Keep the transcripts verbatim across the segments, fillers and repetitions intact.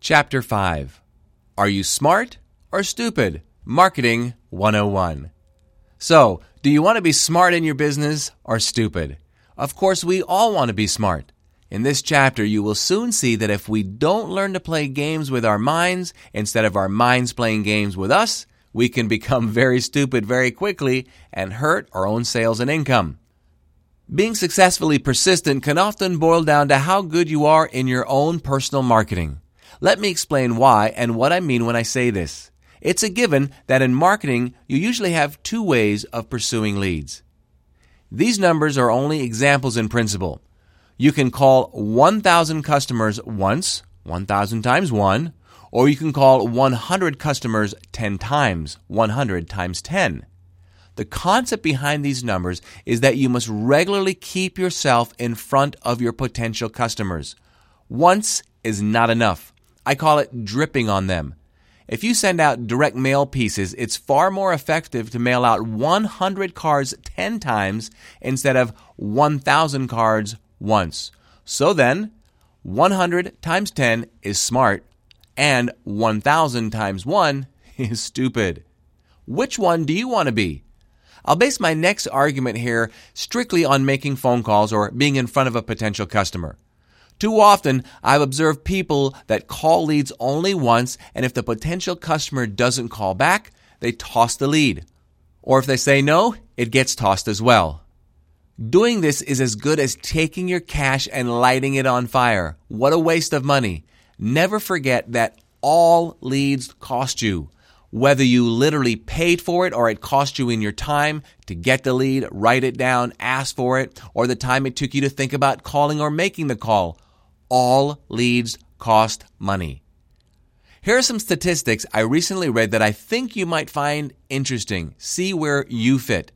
Chapter five. Are you smart or stupid? Marketing one oh one. So, do you want to be smart in your business or stupid? Of course, we all want to be smart. In this chapter, you will soon see that if we don't learn to play games with our minds instead of our minds playing games with us, we can become very stupid very quickly and hurt our own sales and income. Being successfully persistent can often boil down to how good you are in your own personal marketing. Let me explain why and what I mean when I say this. It's a given that in marketing, you usually have two ways of pursuing leads. These numbers are only examples in principle. You can call one thousand customers once, one thousand times one, or you can call one hundred customers ten times, one hundred times ten. The concept behind these numbers is that you must regularly keep yourself in front of your potential customers. Once is not enough. I call it dripping on them. If you send out direct mail pieces, it's far more effective to mail out one hundred cards ten times instead of one thousand cards once. So then, one hundred times ten is smart, and one thousand times one is stupid. Which one do you want to be? I'll base my next argument here strictly on making phone calls or being in front of a potential customer. Too often, I've observed people that call leads only once, and if the potential customer doesn't call back, they toss the lead. Or if they say no, it gets tossed as well. Doing this is as good as taking your cash and lighting it on fire. What a waste of money. Never forget that all leads cost you. Whether you literally paid for it or it cost you in your time to get the lead, write it down, ask for it, or the time it took you to think about calling or making the call. All leads cost money. Here are some statistics I recently read that I think you might find interesting. See where you fit.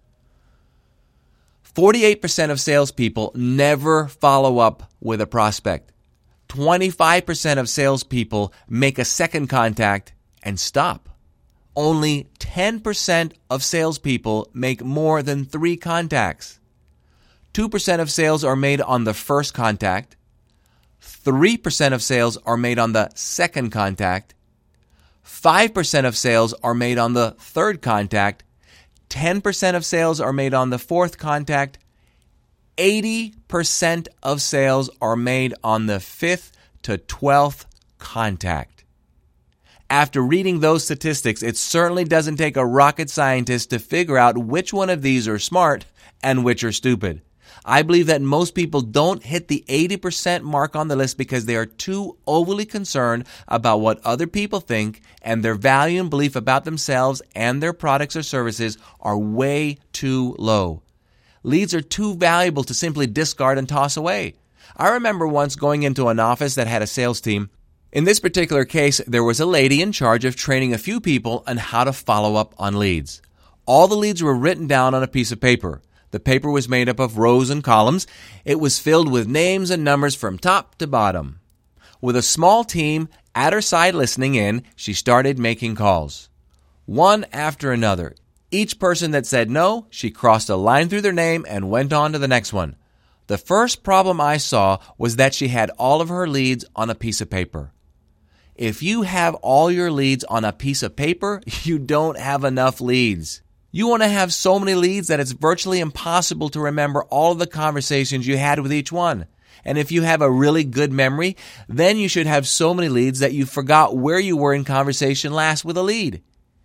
forty-eight percent of salespeople never follow up with a prospect. twenty-five percent of salespeople make a second contact and stop. Only ten percent of salespeople make more than three contacts. two percent of sales are made on the first contact. three percent of sales are made on the second contact. five percent of sales are made on the third contact. ten percent of sales are made on the fourth contact. eighty percent of sales are made on the fifth to twelfth contact. After reading those statistics, it certainly doesn't take a rocket scientist to figure out which one of these are smart and which are stupid. I believe that most people don't hit the eighty percent mark on the list because they are too overly concerned about what other people think, and their value and belief about themselves and their products or services are way too low. Leads are too valuable to simply discard and toss away. I remember once going into an office that had a sales team. In this particular case, there was a lady in charge of training a few people on how to follow up on leads. All the leads were written down on a piece of paper. The paper was made up of rows and columns. It was filled with names and numbers from top to bottom. With a small team at her side listening in, she started making calls. One after another. Each person that said no, she crossed a line through their name and went on to the next one. The first problem I saw was that she had all of her leads on a piece of paper. If you have all your leads on a piece of paper, you don't have enough leads. You want to have so many leads that it's virtually impossible to remember all of the conversations you had with each one. And if you have a really good memory, then you should have so many leads that you forgot where you were in conversation last with a lead.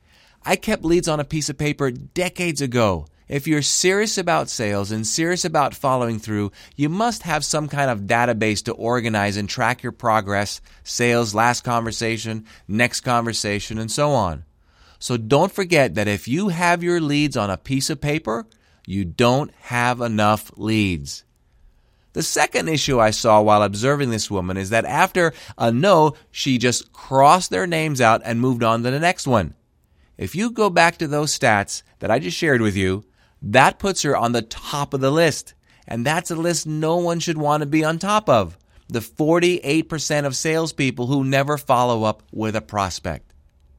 I kept leads on a piece of paper decades ago. If you're serious about sales and serious about following through, you must have some kind of database to organize and track your progress, sales, last conversation, next conversation, and so on. So don't forget that if you have your leads on a piece of paper, you don't have enough leads. The second issue I saw while observing this woman is that after a no, she just crossed their names out and moved on to the next one. If you go back to those stats that I just shared with you, that puts her on the top of the list. And that's a list no one should want to be on top of. The forty-eight percent of salespeople who never follow up with a prospect.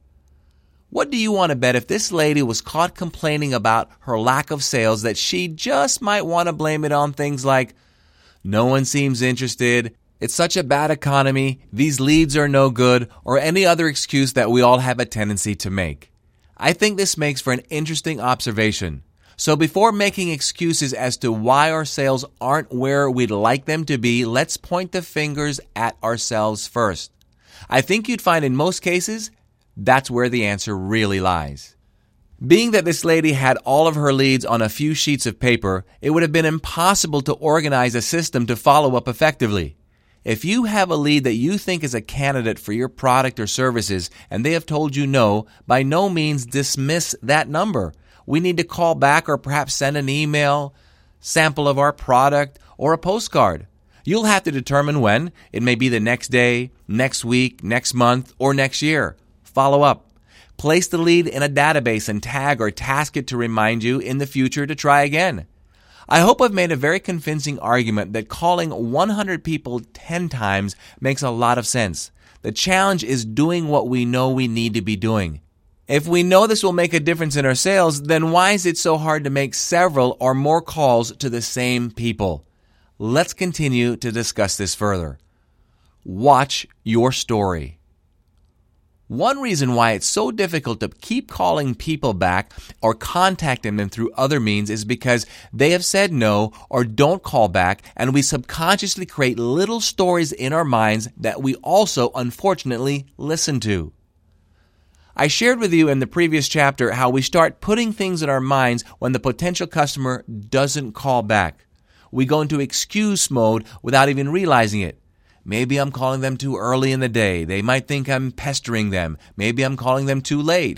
What do you want to bet if this lady was caught complaining about her lack of sales that she just might want to blame it on things like, no one seems interested, It's such a bad economy, these leads are no good, or any other excuse that we all have a tendency to make. I think this makes for an interesting observation. So before making excuses as to why our sales aren't where we'd like them to be, let's point the fingers at ourselves first. I think you'd find in most cases, that's where the answer really lies. Being that this lady had all of her leads on a few sheets of paper, it would have been impossible to organize a system to follow up effectively. If you have a lead that you think is a candidate for your product or services and they have told you no, by no means dismiss that number. We need to call back or perhaps send an email, sample of our product, or a postcard. You'll have to determine when. It may be the next day, next week, next month, or next year. Follow up. Place the lead in a database and tag or task it to remind you in the future to try again. I hope I've made a very convincing argument that calling one hundred people ten times makes a lot of sense. The challenge is doing what we know we need to be doing. If we know this will make a difference in our sales, then why is it so hard to make several or more calls to the same people? Let's continue to discuss this further. Watch your story. One reason why it's so difficult to keep calling people back or contacting them through other means is because they have said no or don't call back, and we subconsciously create little stories in our minds that we also unfortunately listen to. I shared with you in the previous chapter how we start putting things in our minds when the potential customer doesn't call back. We go into excuse mode without even realizing it. Maybe I'm calling them too early in the day. They might think I'm pestering them. Maybe I'm calling them too late.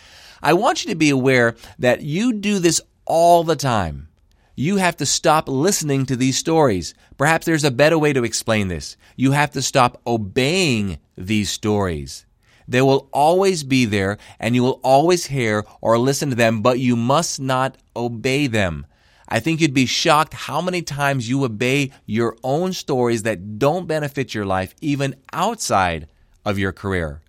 I want you to be aware that you do this all the time. You have to stop listening to these stories. Perhaps there's a better way to explain this. You have to stop obeying these stories. They will always be there, and you will always hear or listen to them, but you must not obey them. I think you'd be shocked how many times you obey your own stories that don't benefit your life, even outside of your career.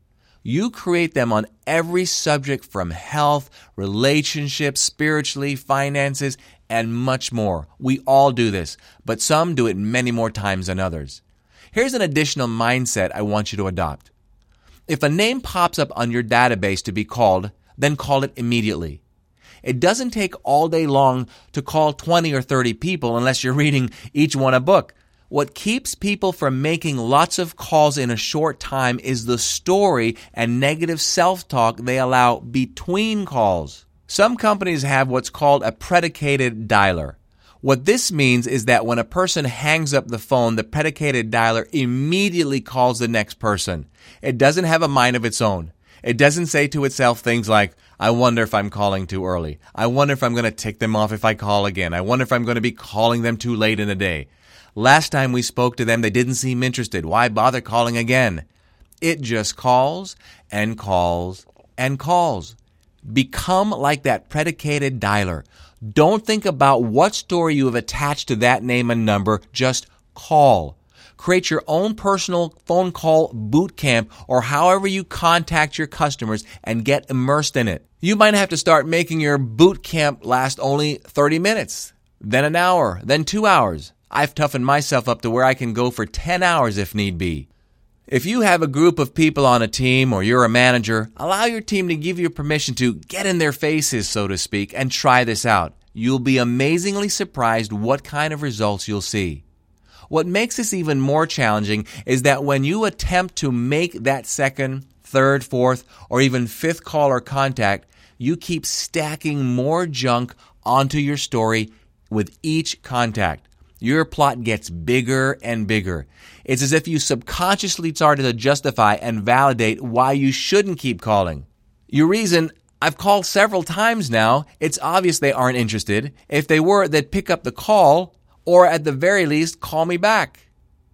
You create them on every subject from health, relationships, spiritually, finances, and much more. We all do this, but some do it many more times than others. Here's an additional mindset I want you to adopt. If a name pops up on your database to be called, then call it immediately. It doesn't take all day long to call twenty or thirty people unless you're reading each one a book. What keeps people from making lots of calls in a short time is the story and negative self-talk they allow between calls. Some companies have what's called a predicated dialer. What this means is that when a person hangs up the phone, the predicated dialer immediately calls the next person. It doesn't have a mind of its own. It doesn't say to itself things like, I wonder if I'm calling too early. I wonder if I'm going to tick them off if I call again. I wonder if I'm going to be calling them too late in the day. Last time we spoke to them, they didn't seem interested. Why bother calling again? It just calls and calls and calls. Become like that predicated dialer. Don't think about what story you have attached to that name and number. Just call. Create your own personal phone call boot camp or however you contact your customers and get immersed in it. You might have to start making your boot camp last only thirty minutes, then an hour, then two hours. I've toughened myself up to where I can go for ten hours if need be. If you have a group of people on a team or you're a manager, allow your team to give you permission to get in their faces, so to speak, and try this out. You'll be amazingly surprised what kind of results you'll see. What makes this even more challenging is that when you attempt to make that second, third, fourth, or even fifth call or contact, you keep stacking more junk onto your story with each contact. Your plot gets bigger and bigger. It's as if you subconsciously started to justify and validate why you shouldn't keep calling. Your reason, I've called several times now, it's obvious they aren't interested. If they were, they'd pick up the call, or at the very least, call me back.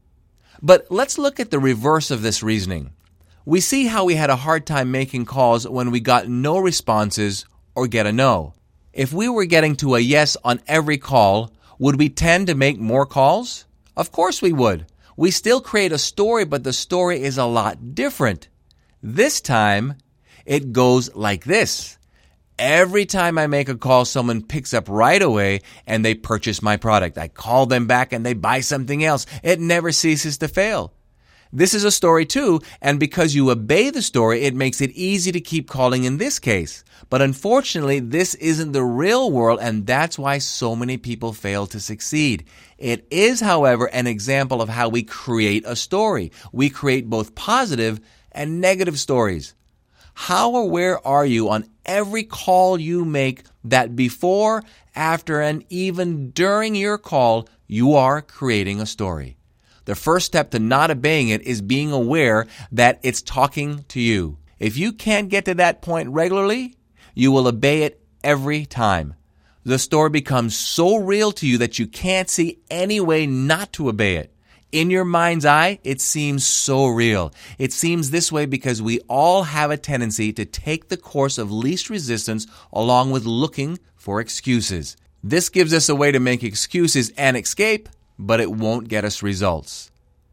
But let's look at the reverse of this reasoning. We see how we had a hard time making calls when we got no responses or get a no. If we were getting to a yes on every call, would we tend to make more calls? Of course we would. We still create a story, but the story is a lot different. This time, it goes like this. Every time I make a call, someone picks up right away and they purchase my product. I call them back and they buy something else. It never ceases to fail. This is a story too, and because you obey the story, it makes it easy to keep calling in this case. But unfortunately, this isn't the real world, and that's why so many people fail to succeed. It is, however, an example of how we create a story. We create both positive and negative stories. How aware are you on every call you make that before, after, and even during your call, you are creating a story? The first step to not obeying it is being aware that it's talking to you. If you can't get to that point regularly, you will obey it every time. The story becomes so real to you that you can't see any way not to obey it. In your mind's eye, it seems so real. It seems this way because we all have a tendency to take the course of least resistance along with looking for excuses. This gives us a way to make excuses and escape, but it won't get us results.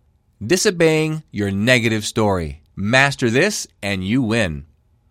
Disobeying your negative story. Master this and you win.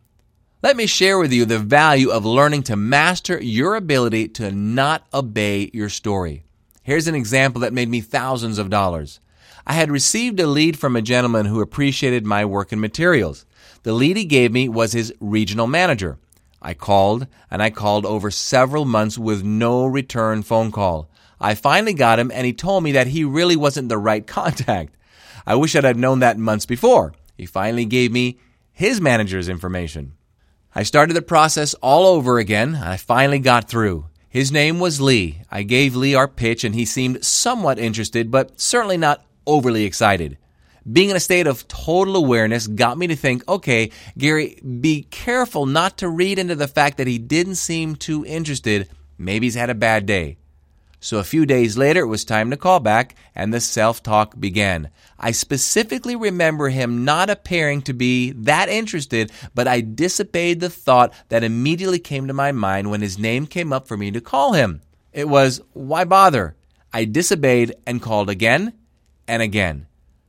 Let me share with you the value of learning to master your ability to not obey your story. Here's an example that made me thousands of dollars. I had received a lead from a gentleman who appreciated my work and materials. The lead he gave me was his regional manager. I called, and I called over several months with no return phone call. I finally got him, and he told me that he really wasn't the right contact. I wish I'd have known that months before. He finally gave me his manager's information. I started the process all over again, and I finally got through. His name was Lee. I gave Lee our pitch, and he seemed somewhat interested, but certainly not overly excited. Being in a state of total awareness got me to think, okay, Gary, be careful not to read into the fact that he didn't seem too interested. Maybe he's had a bad day. So a few days later, it was time to call back, and the self-talk began. I specifically remember him not appearing to be that interested, but I disobeyed the thought that immediately came to my mind when his name came up for me to call him. It was, why bother? I disobeyed and called again and again.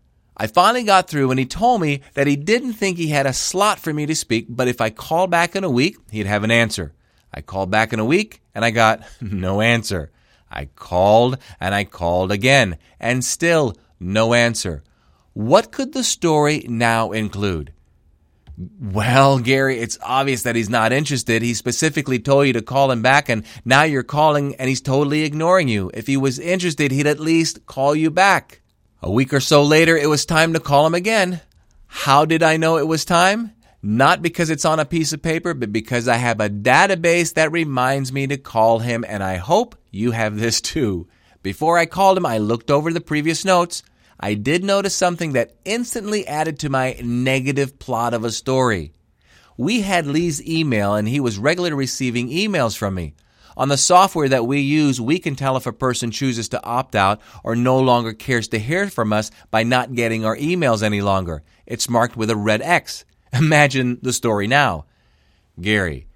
I finally got through, and he told me that he didn't think he had a slot for me to speak, but if I called back in a week, he'd have an answer. I called back in a week, and I got no answer. I called and I called again, and still no answer. What could the story now include? Well, Gary, it's obvious that he's not interested. He specifically told you to call him back, and now you're calling and he's totally ignoring you. If he was interested, he'd at least call you back. A week or so later, it was time to call him again. How did I know it was time? Not because it's on a piece of paper, but because I have a database that reminds me to call him, and I hope you have this too. Before I called him, I looked over the previous notes. I did notice something that instantly added to my negative plot of a story. We had Lee's email, and he was regularly receiving emails from me. On the software that we use, we can tell if a person chooses to opt out or no longer cares to hear from us by not getting our emails any longer. It's marked with a red X. Imagine the story now. Gary,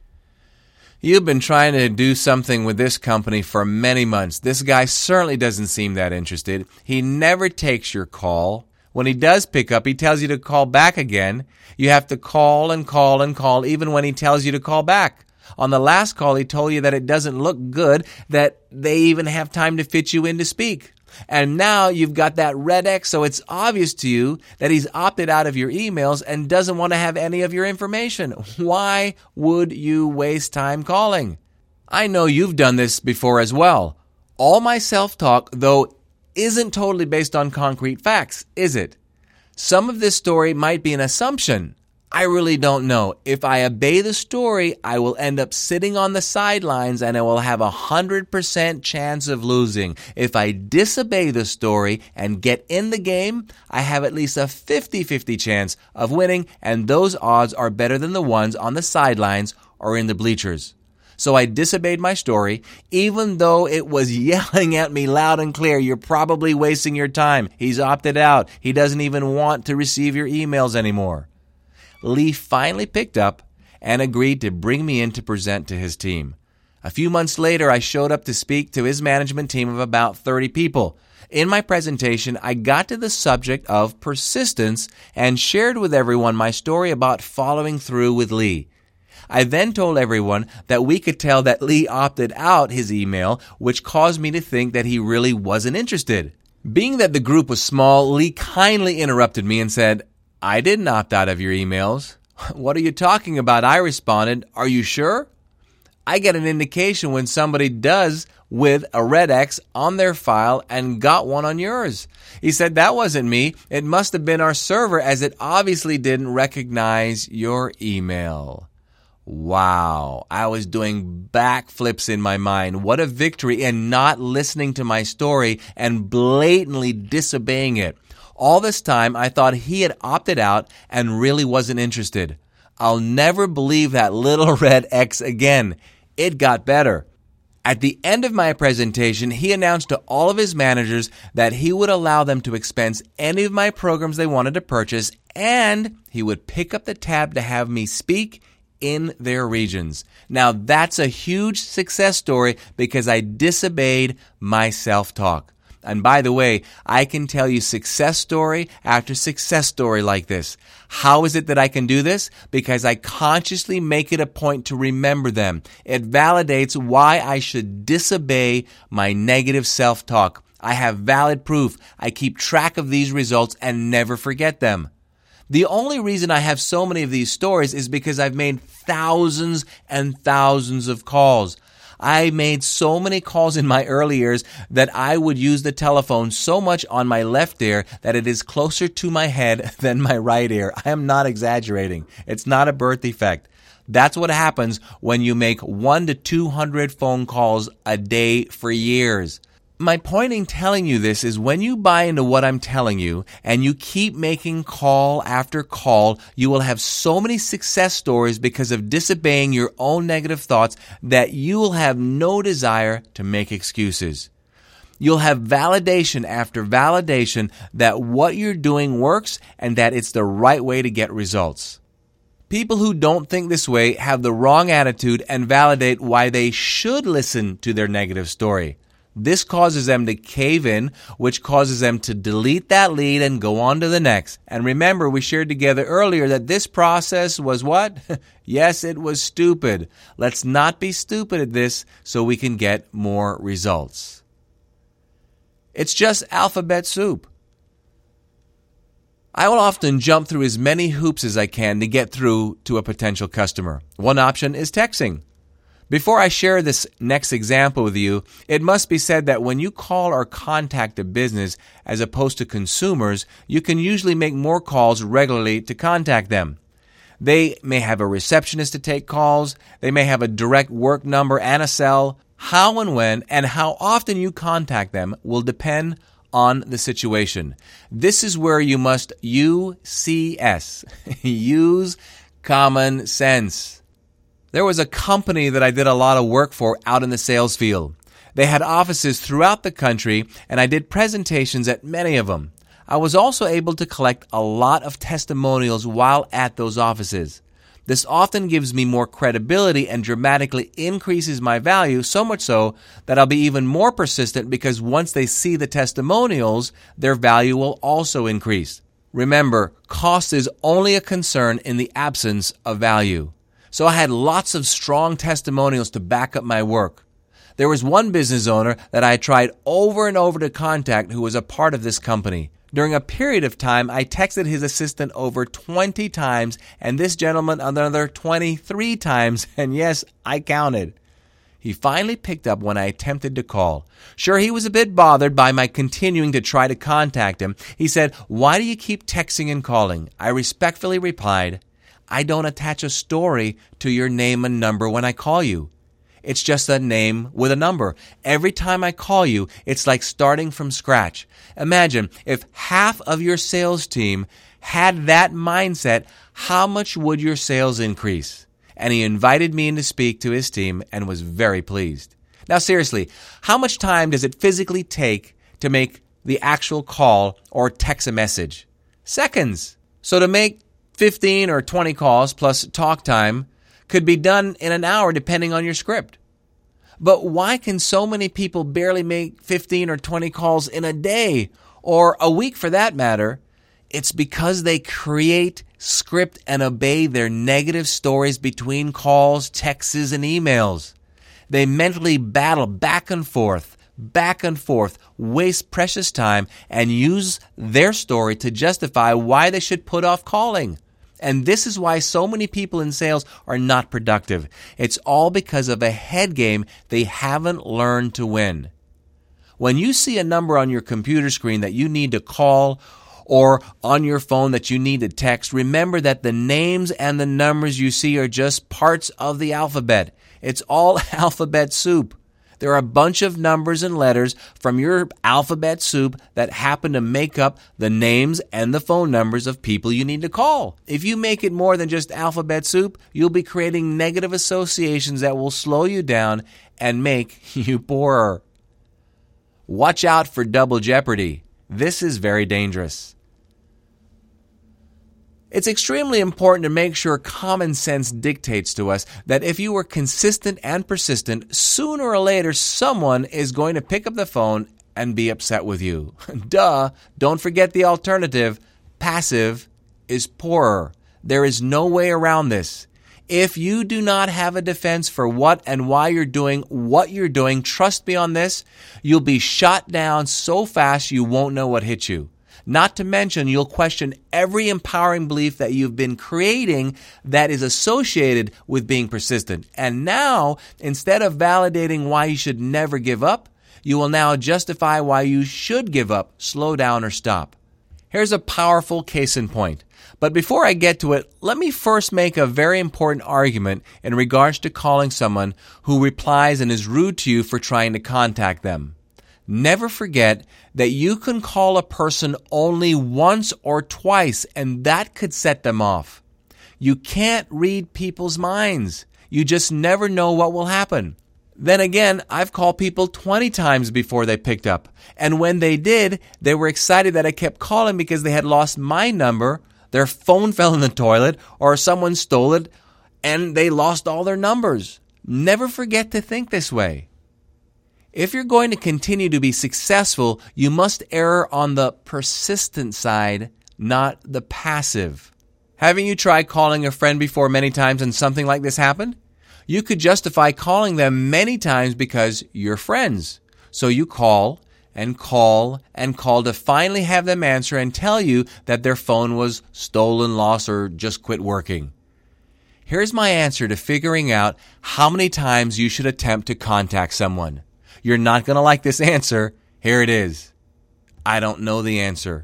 you've been trying to do something with this company for many months. This guy certainly doesn't seem that interested. He never takes your call. When he does pick up, he tells you to call back again. You have to call and call and call even when he tells you to call back. On the last call, he told you that it doesn't look good that they even have time to fit you in to speak. And now you've got that red X, so it's obvious to you that he's opted out of your emails and doesn't want to have any of your information. Why would you waste time calling? I know you've done this before as well. All my self-talk, though, isn't totally based on concrete facts, is it? Some of this story might be an assumption. I really don't know. If I obey the story, I will end up sitting on the sidelines and I will have a one hundred percent chance of losing. If I disobey the story and get in the game, I have at least a fifty-fifty chance of winning, and those odds are better than the ones on the sidelines or in the bleachers. So I disobeyed my story, even though it was yelling at me loud and clear, you're probably wasting your time. He's opted out. He doesn't even want to receive your emails anymore. Lee finally picked up and agreed to bring me in to present to his team. A few months later, I showed up to speak to his management team of about thirty people. In my presentation, I got to the subject of persistence and shared with everyone my story about following through with Lee. I then told everyone that we could tell that Lee opted out his email, which caused me to think that he really wasn't interested. Being that the group was small, Lee kindly interrupted me and said, "I didn't opt out of your emails." "What are you talking about?" I responded. "Are you sure?" I get an indication when somebody does with a red X on their file and got one on yours. He said, "That wasn't me. It must have been our server, as it obviously didn't recognize your email." Wow, I was doing backflips in my mind. What a victory in not listening to my story and blatantly disobeying it. All this time, I thought he had opted out and really wasn't interested. I'll never believe that little red X again. It got better. At the end of my presentation, he announced to all of his managers that he would allow them to expense any of my programs they wanted to purchase, and he would pick up the tab to have me speak in their regions. Now, that's a huge success story because I disobeyed my self-talk. And by the way, I can tell you success story after success story like this. How is it that I can do this? Because I consciously make it a point to remember them. It validates why I should disobey my negative self-talk. I have valid proof. I keep track of these results and never forget them. The only reason I have so many of these stories is because I've made thousands and thousands of calls. I made so many calls in my early years that I would use the telephone so much on my left ear that it is closer to my head than my right ear. I am not exaggerating. It's not a birth defect. That's what happens when you make one to two hundred phone calls a day for years. My point in telling you this is when you buy into what I'm telling you and you keep making call after call, you will have so many success stories because of disobeying your own negative thoughts that you will have no desire to make excuses. You'll have validation after validation that what you're doing works and that it's the right way to get results. People who don't think this way have the wrong attitude and validate why they should listen to their negative story. This causes them to cave in, which causes them to delete that lead and go on to the next. And remember, we shared together earlier that this process was what? Yes, it was stupid. Let's not be stupid at this so we can get more results. It's just alphabet soup. I will often jump through as many hoops as I can to get through to a potential customer. One option is texting. Before I share this next example with you, it must be said that when you call or contact a business as opposed to consumers, you can usually make more calls regularly to contact them. They may have a receptionist to take calls. They may have a direct work number and a cell. How and when and how often you contact them will depend on the situation. This is where you must U C S, use common sense. There was a company that I did a lot of work for out in the sales field. They had offices throughout the country, and I did presentations at many of them. I was also able to collect a lot of testimonials while at those offices. This often gives me more credibility and dramatically increases my value, so much so that I'll be even more persistent because once they see the testimonials, their value will also increase. Remember, cost is only a concern in the absence of value. So I had lots of strong testimonials to back up my work. There was one business owner that I tried over and over to contact who was a part of this company. During a period of time, I texted his assistant over twenty times and this gentleman another twenty-three times, and yes, I counted. He finally picked up when I attempted to call. Sure, he was a bit bothered by my continuing to try to contact him. He said, "Why do you keep texting and calling?" I respectfully replied, "I don't attach a story to your name and number when I call you. It's just a name with a number. Every time I call you, it's like starting from scratch." Imagine if half of your sales team had that mindset, how much would your sales increase? And he invited me in to speak to his team and was very pleased. Now seriously, how much time does it physically take to make the actual call or text a message? Seconds. So to make fifteen or twenty calls plus talk time could be done in an hour depending on your script. But why can so many people barely make fifteen or twenty calls in a day or a week for that matter? It's because they create, script, and obey their negative stories between calls, texts, and emails. They mentally battle back and forth, back and forth, waste precious time, and use their story to justify why they should put off calling. And this is why so many people in sales are not productive. It's all because of a head game they haven't learned to win. When you see a number on your computer screen that you need to call or on your phone that you need to text, remember that the names and the numbers you see are just parts of the alphabet. It's all alphabet soup. There are a bunch of numbers and letters from your alphabet soup that happen to make up the names and the phone numbers of people you need to call. If you make it more than just alphabet soup, you'll be creating negative associations that will slow you down and make you poorer. Watch out for double jeopardy. This is very dangerous. It's extremely important to make sure common sense dictates to us that if you are consistent and persistent, sooner or later someone is going to pick up the phone and be upset with you. Duh, don't forget the alternative. Passive is poorer. There is no way around this. If you do not have a defense for what and why you're doing what you're doing, trust me on this, you'll be shot down so fast you won't know what hit you. Not to mention, you'll question every empowering belief that you've been creating that is associated with being persistent. And now, instead of validating why you should never give up, you will now justify why you should give up, slow down, or stop. Here's a powerful case in point. But before I get to it, let me first make a very important argument in regards to calling someone who replies and is rude to you for trying to contact them. Never forget that you can call a person only once or twice, and that could set them off. You can't read people's minds. You just never know what will happen. Then again, I've called people twenty times before they picked up. And when they did, they were excited that I kept calling because they had lost my number, their phone fell in the toilet, or someone stole it, and they lost all their numbers. Never forget to think this way. If you're going to continue to be successful, you must err on the persistent side, not the passive. Haven't you tried calling a friend before many times and something like this happened? You could justify calling them many times because you're friends. So you call and call and call to finally have them answer and tell you that their phone was stolen, lost, or just quit working. Here's my answer to figuring out how many times you should attempt to contact someone. You're not going to like this answer. Here it is. I don't know the answer.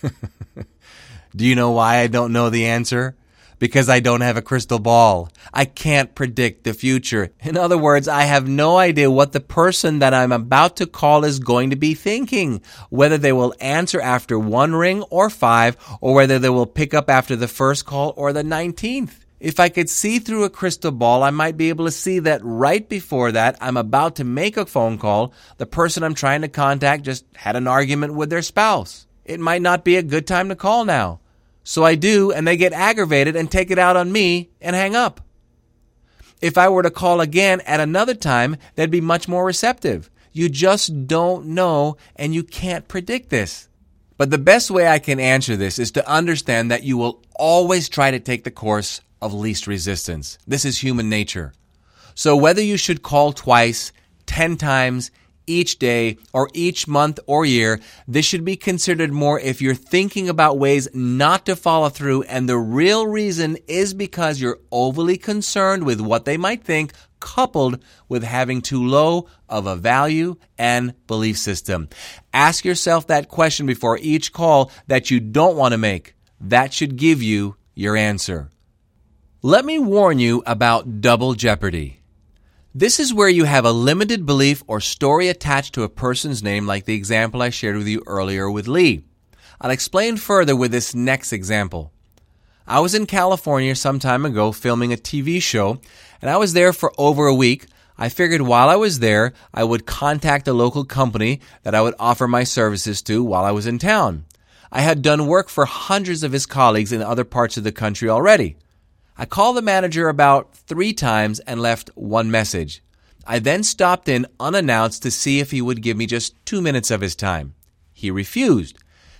Do you know why I don't know the answer? Because I don't have a crystal ball. I can't predict the future. In other words, I have no idea what the person that I'm about to call is going to be thinking, whether they will answer after one ring or five, or whether they will pick up after the first call or the nineteenth. If I could see through a crystal ball, I might be able to see that right before that I'm about to make a phone call, the person I'm trying to contact just had an argument with their spouse. It might not be a good time to call now. So I do, and they get aggravated and take it out on me and hang up. If I were to call again at another time, they'd be much more receptive. You just don't know, and you can't predict this. But the best way I can answer this is to understand that you will always try to take the course of least resistance. This is human nature. So whether you should call twice, ten times, each day, or each month or year, this should be considered more if you're thinking about ways not to follow through, and the real reason is because you're overly concerned with what they might think, coupled with having too low of a value and belief system. Ask yourself that question before each call that you don't want to make. That should give you your answer. Let me warn you about double jeopardy. This is where you have a limited belief or story attached to a person's name, like the example I shared with you earlier with Lee. I'll explain further with this next example. I was in California some time ago filming a T V show, and I was there for over a week. I figured while I was there, I would contact a local company that I would offer my services to while I was in town. I had done work for hundreds of his colleagues in other parts of the country already. I called the manager about three times and left one message. I then stopped in unannounced to see if he would give me just two minutes of his time. He refused.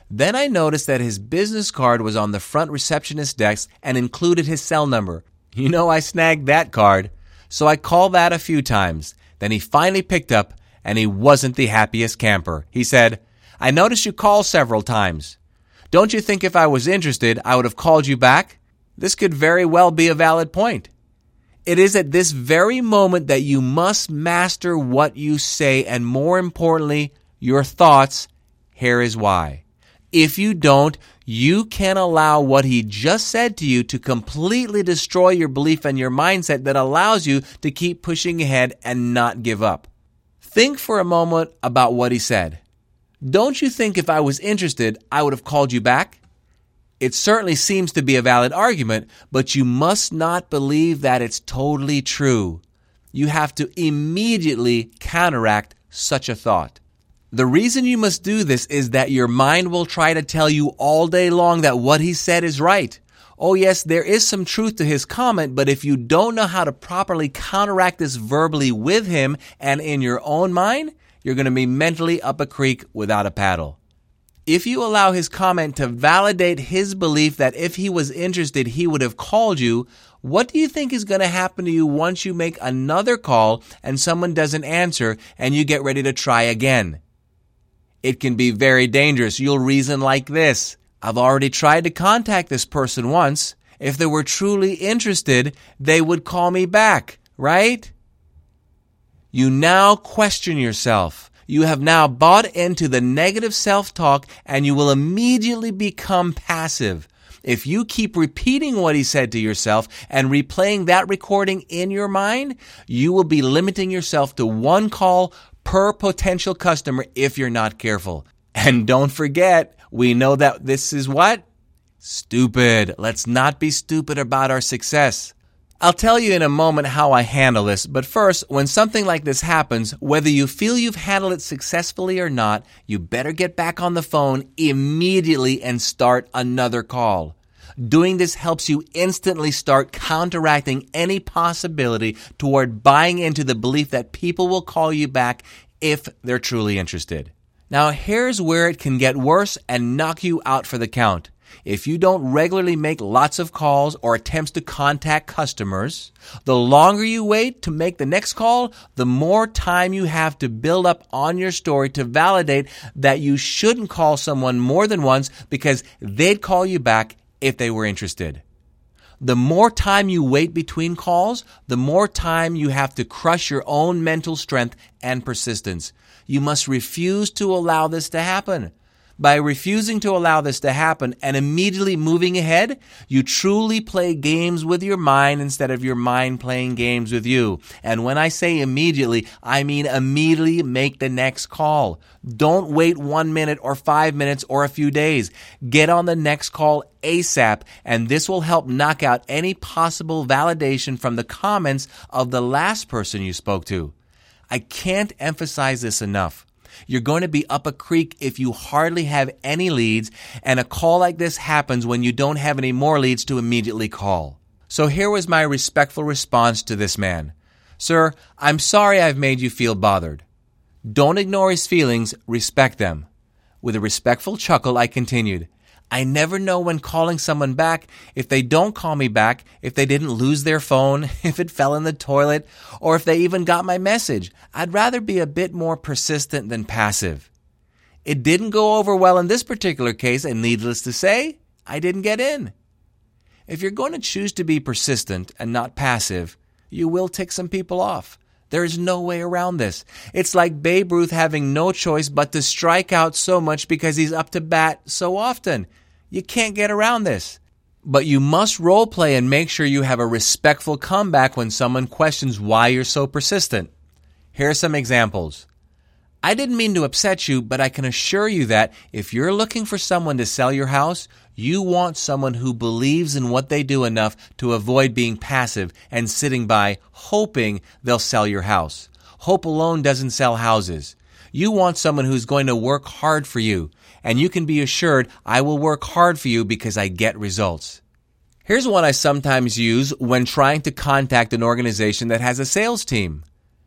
Then I noticed that his business card was on the front receptionist desk and included his cell number. You know, I snagged that card. So I called that a few times. Then he finally picked up, and he wasn't the happiest camper. He said, "I noticed you call several times. Don't you think if I was interested, I would have called you back?" This could very well be a valid point. It is at this very moment that you must master what you say, and more importantly, your thoughts. Here is why. If you don't, you can allow what he just said to you to completely destroy your belief and your mindset that allows you to keep pushing ahead and not give up. Think for a moment about what he said. Don't you think if I was interested, I would have called you back? It certainly seems to be a valid argument, but you must not believe that it's totally true. You have to immediately counteract such a thought. The reason you must do this is that your mind will try to tell you all day long that what he said is right. Oh yes, there is some truth to his comment, but if you don't know how to properly counteract this verbally with him and in your own mind, you're going to be mentally up a creek without a paddle. If you allow his comment to validate his belief that if he was interested, he would have called you, what do you think is going to happen to you once you make another call and someone doesn't answer and you get ready to try again? It can be very dangerous. You'll reason like this. I've already tried to contact this person once. If they were truly interested, they would call me back, right? You now question yourself. You have now bought into the negative self-talk, and you will immediately become passive. If you keep repeating what he said to yourself and replaying that recording in your mind, you will be limiting yourself to one call per potential customer if you're not careful. And don't forget, we know that this is what? Stupid. Let's not be stupid about our success. I'll tell you in a moment how I handle this, but first, when something like this happens, whether you feel you've handled it successfully or not, you better get back on the phone immediately and start another call. Doing this helps you instantly start counteracting any possibility toward buying into the belief that people will call you back if they're truly interested. Now, here's where it can get worse and knock you out for the count. If you don't regularly make lots of calls or attempts to contact customers, the longer you wait to make the next call, the more time you have to build up on your story to validate that you shouldn't call someone more than once because they'd call you back if they were interested. The more time you wait between calls, the more time you have to crush your own mental strength and persistence. You must refuse to allow this to happen. By refusing to allow this to happen and immediately moving ahead, you truly play games with your mind instead of your mind playing games with you. And when I say immediately, I mean immediately make the next call. Don't wait one minute or five minutes or a few days. Get on the next call ASAP, and this will help knock out any possible validation from the comments of the last person you spoke to. I can't emphasize this enough. You're going to be up a creek if you hardly have any leads, and a call like this happens when you don't have any more leads to immediately call. So here was my respectful response to this man. Sir, I'm sorry I've made you feel bothered. Don't ignore his feelings, respect them. With a respectful chuckle, I continued, I never know when calling someone back if they don't call me back, if they didn't lose their phone, if it fell in the toilet, or if they even got my message. I'd rather be a bit more persistent than passive. It didn't go over well in this particular case, and needless to say, I didn't get in. If you're going to choose to be persistent and not passive, you will tick some people off. There is no way around this. It's like Babe Ruth having no choice but to strike out so much because he's up to bat so often. You can't get around this. But you must role play and make sure you have a respectful comeback when someone questions why you're so persistent. Here are some examples. I didn't mean to upset you, but I can assure you that if you're looking for someone to sell your house, you want someone who believes in what they do enough to avoid being passive and sitting by hoping they'll sell your house. Hope alone doesn't sell houses. You want someone who's going to work hard for you, and you can be assured I will work hard for you because I get results. Here's one I sometimes use when trying to contact an organization that has a sales team.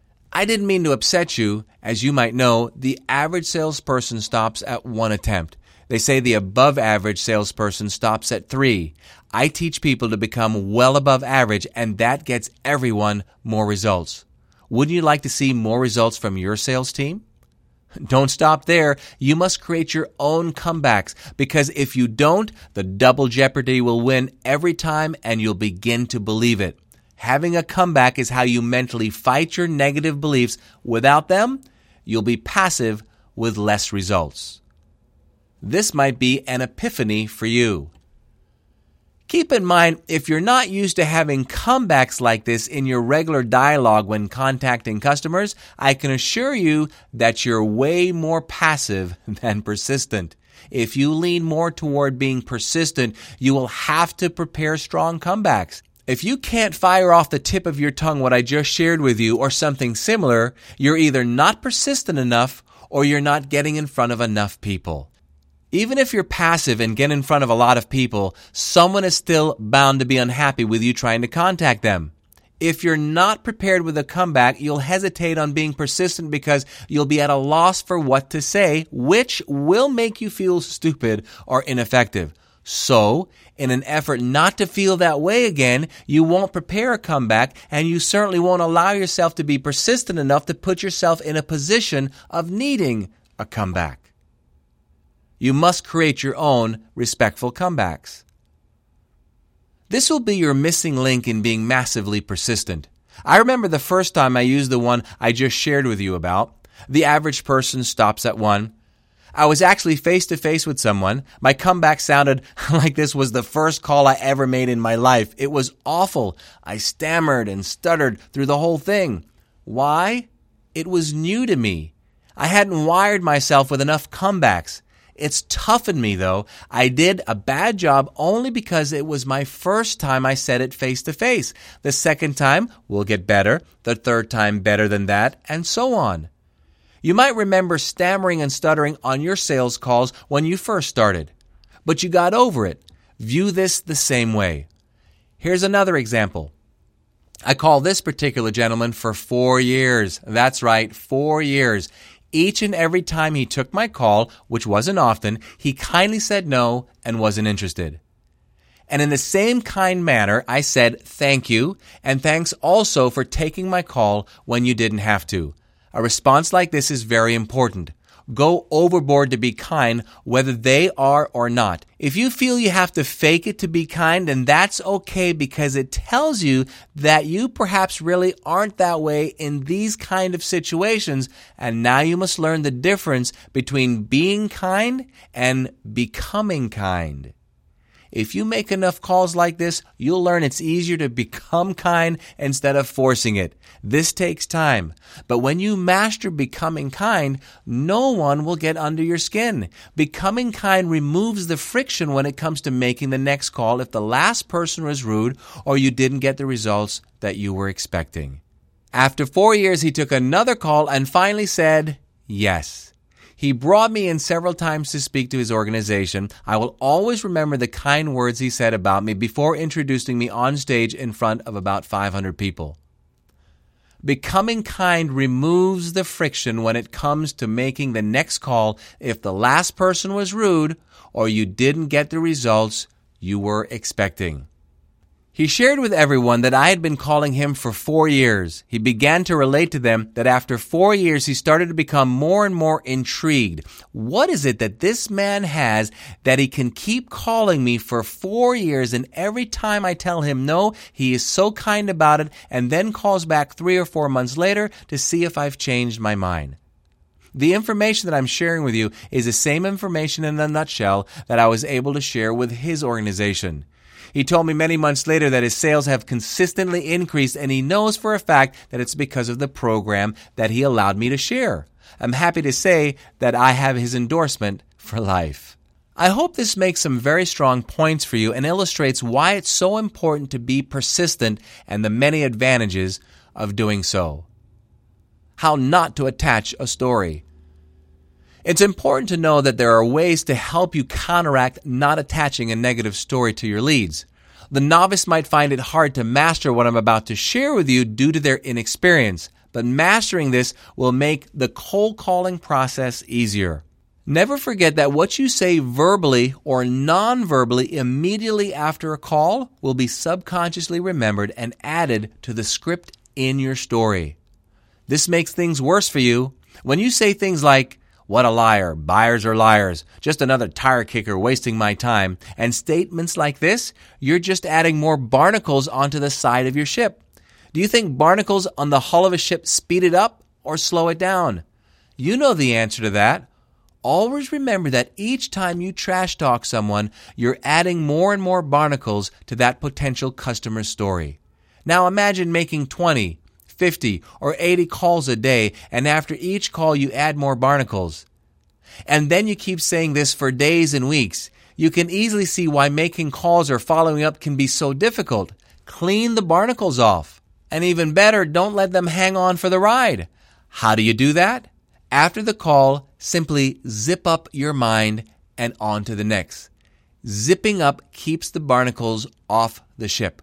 I didn't mean to upset you. As you might know, the average salesperson stops at one attempt. They say the above average salesperson stops at three. I teach people to become well above average, and that gets everyone more results. Wouldn't you like to see more results from your sales team? Don't stop there. You must create your own comebacks, because if you don't, the double jeopardy will win every time and you'll begin to believe it. Having a comeback is how you mentally fight your negative beliefs. Without them, you'll be passive with less results. This might be an epiphany for you. Keep in mind, if you're not used to having comebacks like this in your regular dialogue when contacting customers, I can assure you that you're way more passive than persistent. If you lean more toward being persistent, you will have to prepare strong comebacks. If you can't fire off the tip of your tongue what I just shared with you or something similar, you're either not persistent enough or you're not getting in front of enough people. Even if you're passive and get in front of a lot of people, someone is still bound to be unhappy with you trying to contact them. If you're not prepared with a comeback, you'll hesitate on being persistent because you'll be at a loss for what to say, which will make you feel stupid or ineffective. So, in an effort not to feel that way again, you won't prepare a comeback, and you certainly won't allow yourself to be persistent enough to put yourself in a position of needing a comeback. You must create your own respectful comebacks. This will be your missing link in being massively persistent. I remember the first time I used the one I just shared with you about. The average person stops at one. I was actually face-to-face with someone. My comeback sounded like this was the first call I ever made in my life. It was awful. I stammered and stuttered through the whole thing. Why? It was new to me. I hadn't wired myself with enough comebacks. It's toughened me, though. I did a bad job only because it was my first time I said it face-to-face. The second time will get better, the third time better than that, and so on. You might remember stammering and stuttering on your sales calls when you first started, but you got over it. View this the same way. Here's another example. I called this particular gentleman for four years. That's right, four years. Each and every time he took my call, which wasn't often, he kindly said no and wasn't interested. And in the same kind manner, I said thank you, and thanks also for taking my call when you didn't have to. A response like this is very important. Go overboard to be kind, whether they are or not. If you feel you have to fake it to be kind, then that's okay, because it tells you that you perhaps really aren't that way in these kind of situations, and now you must learn the difference between being kind and becoming kind. If you make enough calls like this, you'll learn it's easier to become kind instead of forcing it. This takes time. But when you master becoming kind, no one will get under your skin. Becoming kind removes the friction when it comes to making the next call if the last person was rude or you didn't get the results that you were expecting. After four years, he took another call and finally said yes. He brought me in several times to speak to his organization. I will always remember the kind words he said about me before introducing me on stage in front of about five hundred people. Becoming kind removes the friction when it comes to making the next call if the last person was rude or you didn't get the results you were expecting. He shared with everyone that I had been calling him for four years. He began to relate to them that after four years, he started to become more and more intrigued. What is it that this man has that he can keep calling me for four years, and every time I tell him no, he is so kind about it, and then calls back three or four months later to see if I've changed my mind? The information that I'm sharing with you is the same information in a nutshell that I was able to share with his organization. He told me many months later that his sales have consistently increased, and he knows for a fact that it's because of the program that he allowed me to share. I'm happy to say that I have his endorsement for life. I hope this makes some very strong points for you and illustrates why it's so important to be persistent and the many advantages of doing so. How not to attach a story. It's important to know that there are ways to help you counteract not attaching a negative story to your leads. The novice might find it hard to master what I'm about to share with you due to their inexperience, but mastering this will make the cold calling process easier. Never forget that what you say verbally or non-verbally immediately after a call will be subconsciously remembered and added to the script in your story. This makes things worse for you. When you say things like, "What a liar, buyers are liars, just another tire kicker wasting my time," and statements like this, you're just adding more barnacles onto the side of your ship. Do you think barnacles on the hull of a ship speed it up or slow it down? You know the answer to that. Always remember that each time you trash talk someone, you're adding more and more barnacles to that potential customer story. Now imagine making twenty, fifty, or eighty calls a day, and after each call you add more barnacles. And then you keep saying this for days and weeks. You can easily see why making calls or following up can be so difficult. Clean the barnacles off. And even better, don't let them hang on for the ride. How do you do that? After the call, simply zip up your mind and on to the next. Zipping up keeps the barnacles off the ship.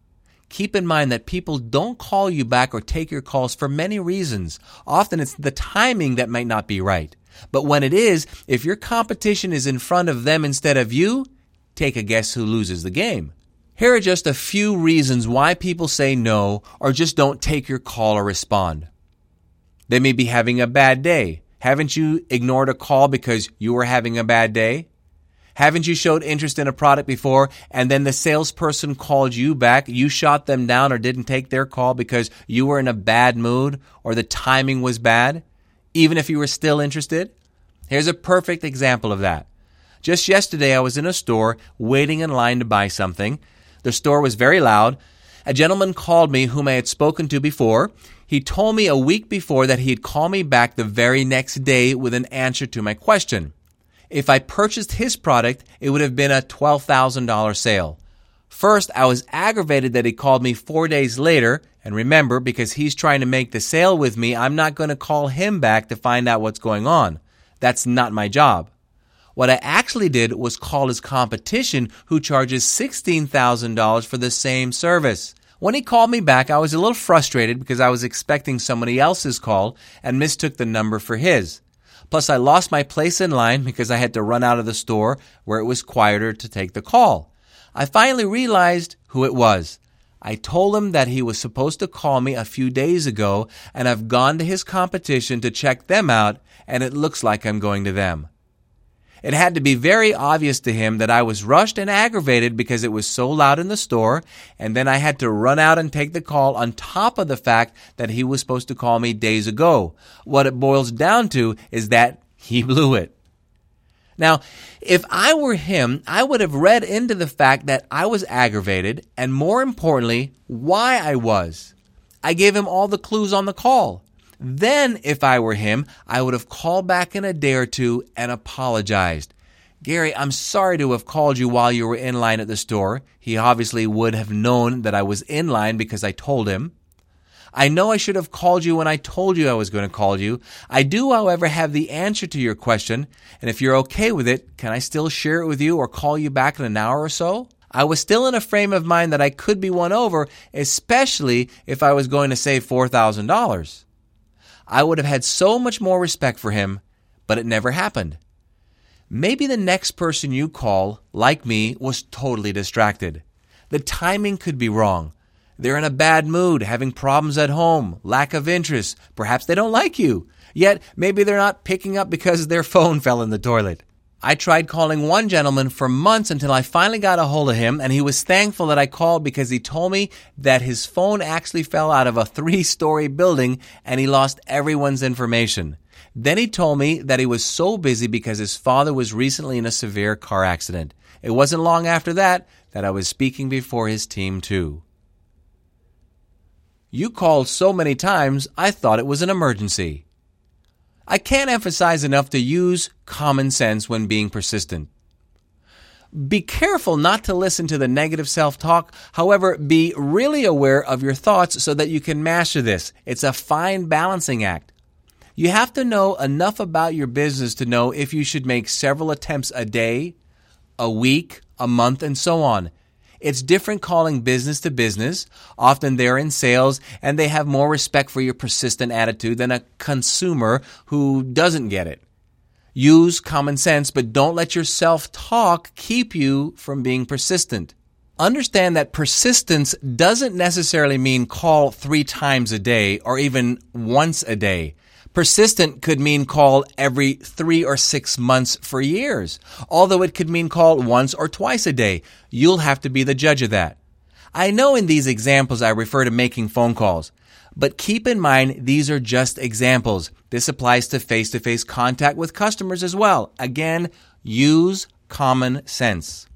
Keep in mind that people don't call you back or take your calls for many reasons. Often it's the timing that might not be right. But when it is, if your competition is in front of them instead of you, take a guess who loses the game. Here are just a few reasons why people say no or just don't take your call or respond. They may be having a bad day. Haven't you ignored a call because you were having a bad day? Haven't you showed interest in a product before and then the salesperson called you back, you shot them down or didn't take their call because you were in a bad mood or the timing was bad, even if you were still interested? Here's a perfect example of that. Just yesterday I was in a store waiting in line to buy something. The store was very loud. A gentleman called me whom I had spoken to before. He told me a week before that he'd call me back the very next day with an answer to my question. If I purchased his product, it would have been a twelve thousand dollars sale. First, I was aggravated that he called me four days later. And remember, because he's trying to make the sale with me, I'm not going to call him back to find out what's going on. That's not my job. What I actually did was call his competition, who charges sixteen thousand dollars for the same service. When he called me back, I was a little frustrated because I was expecting somebody else's call and mistook the number for his. Plus, I lost my place in line because I had to run out of the store where it was quieter to take the call. I finally realized who it was. I told him that he was supposed to call me a few days ago, and I've gone to his competition to check them out, and it looks like I'm going to them. It had to be very obvious to him that I was rushed and aggravated because it was so loud in the store, and then I had to run out and take the call on top of the fact that he was supposed to call me days ago. What it boils down to is that he blew it. Now, if I were him, I would have read into the fact that I was aggravated, and more importantly, why I was. I gave him all the clues on the call. Then, if I were him, I would have called back in a day or two and apologized. "Gary, I'm sorry to have called you while you were in line at the store." He obviously would have known that I was in line because I told him. "I know I should have called you when I told you I was going to call you. I do, however, have the answer to your question, and if you're okay with it, can I still share it with you or call you back in an hour or so?" I was still in a frame of mind that I could be won over, especially if I was going to save four thousand dollars. I would have had so much more respect for him, but it never happened. Maybe the next person you call, like me, was totally distracted. The timing could be wrong. They're in a bad mood, having problems at home, lack of interest. Perhaps they don't like you. Yet, maybe they're not picking up because their phone fell in the toilet. I tried calling one gentleman for months until I finally got a hold of him, and he was thankful that I called because he told me that his phone actually fell out of a three-story building and he lost everyone's information. Then he told me that he was so busy because his father was recently in a severe car accident. It wasn't long after that that I was speaking before his team too. You called so many times, I thought it was an emergency. I can't emphasize enough to use common sense when being persistent. Be careful not to listen to the negative self-talk. However, be really aware of your thoughts so that you can master this. It's a fine balancing act. You have to know enough about your business to know if you should make several attempts a day, a week, a month, and so on. It's different calling business to business. Often they're in sales and they have more respect for your persistent attitude than a consumer who doesn't get it. Use common sense, but don't let your self-talk keep you from being persistent. Understand that persistence doesn't necessarily mean call three times a day or even once a day. Persistent could mean call every three or six months for years, although it could mean call once or twice a day. You'll have to be the judge of that. I know in these examples I refer to making phone calls, but keep in mind these are just examples. This applies to face-to-face contact with customers as well. Again, use common sense.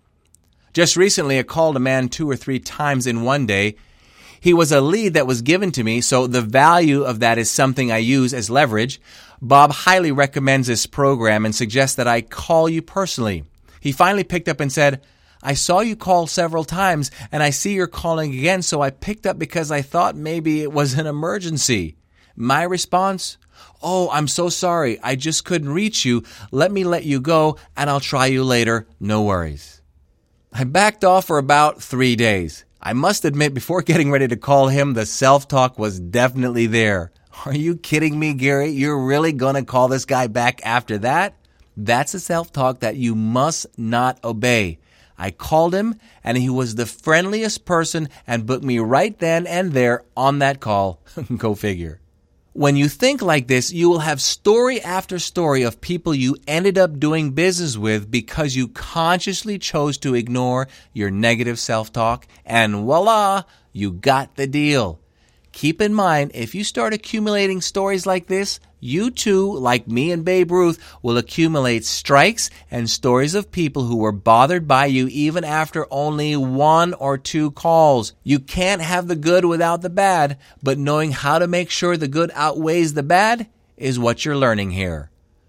Just recently, I called a man two or three times in one day. He was a lead that was given to me, so the value of that is something I use as leverage. Bob highly recommends this program and suggests that I call you personally. He finally picked up and said, I saw you call several times, and I see you're calling again, so I picked up because I thought maybe it was an emergency. My response, oh, I'm so sorry. I just couldn't reach you. Let me let you go, and I'll try you later. No worries. I backed off for about three days. I must admit, before getting ready to call him, the self-talk was definitely there. Are you kidding me, Gary? You're really going to call this guy back after that? That's a self-talk that you must not obey. I called him, and he was the friendliest person and booked me right then and there on that call. Go figure. When you think like this, you will have story after story of people you ended up doing business with because you consciously chose to ignore your negative self-talk, and voila, you got the deal. Keep in mind, if you start accumulating stories like this, you too, like me and Babe Ruth, will accumulate strikes and stories of people who were bothered by you even after only one or two calls. You can't have the good without the bad, but knowing how to make sure the good outweighs the bad is what you're learning here.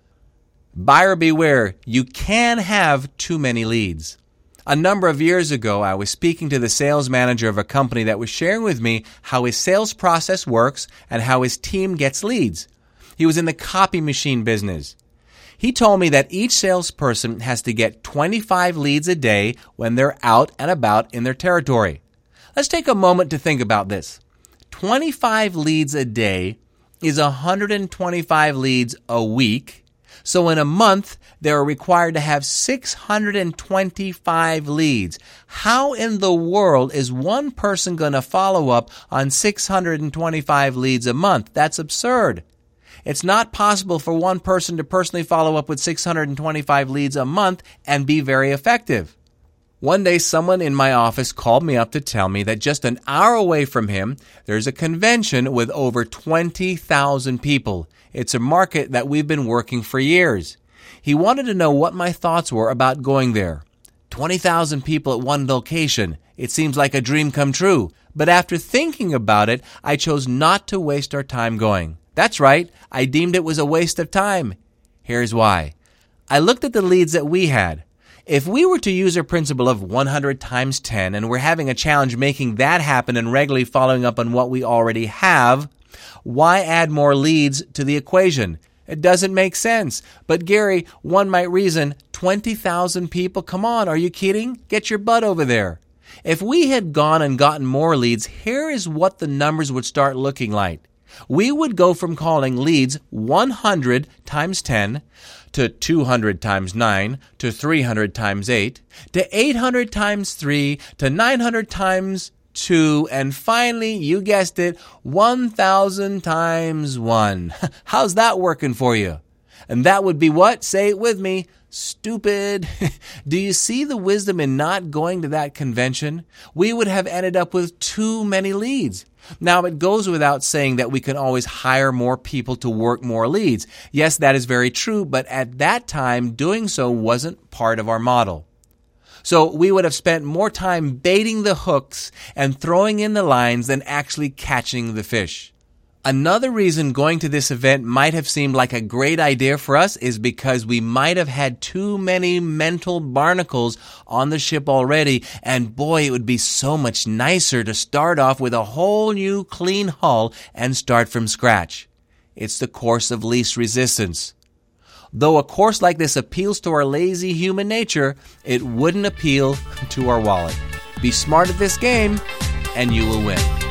Buyer beware, you can have too many leads. A number of years ago, I was speaking to the sales manager of a company that was sharing with me how his sales process works and how his team gets leads. He was in the copy machine business. He told me that each salesperson has to get twenty-five leads a day when they're out and about in their territory. Let's take a moment to think about this. twenty-five leads a day is one hundred twenty-five leads a week. So in a month, they are required to have six hundred twenty-five leads. How in the world is one person going to follow up on six hundred twenty-five leads a month? That's absurd. It's not possible for one person to personally follow up with six hundred twenty-five leads a month and be very effective. One day, someone in my office called me up to tell me that just an hour away from him, there's a convention with over twenty thousand people. It's a market that we've been working for years. He wanted to know what my thoughts were about going there. twenty thousand people at one location. It seems like a dream come true. But after thinking about it, I chose not to waste our time going. That's right. I deemed it was a waste of time. Here's why. I looked at the leads that we had. If we were to use our principle of one hundred times ten and we're having a challenge making that happen and regularly following up on what we already have, why add more leads to the equation? It doesn't make sense. But Gary, one might reason, twenty thousand people? Come on, are you kidding? Get your butt over there. If we had gone and gotten more leads, here is what the numbers would start looking like. We would go from calling leads one hundred times ten to two hundred times nine to three hundred times eight to eight hundred times three to nine hundred times two, and finally, you guessed it, one thousand times one. How's that working for you? And that would be what? Say it with me. Stupid. Do you see the wisdom in not going to that convention? We would have ended up with too many leads. Now, it goes without saying that we can always hire more people to work more leads. Yes, that is very true, but at that time, doing so wasn't part of our model. So we would have spent more time baiting the hooks and throwing in the lines than actually catching the fish. Another reason going to this event might have seemed like a great idea for us is because we might have had too many mental barnacles on the ship already, and boy, it would be so much nicer to start off with a whole new clean hull and start from scratch. It's the course of least resistance. Though a course like this appeals to our lazy human nature, it wouldn't appeal to our wallet. Be smart at this game, and you will win.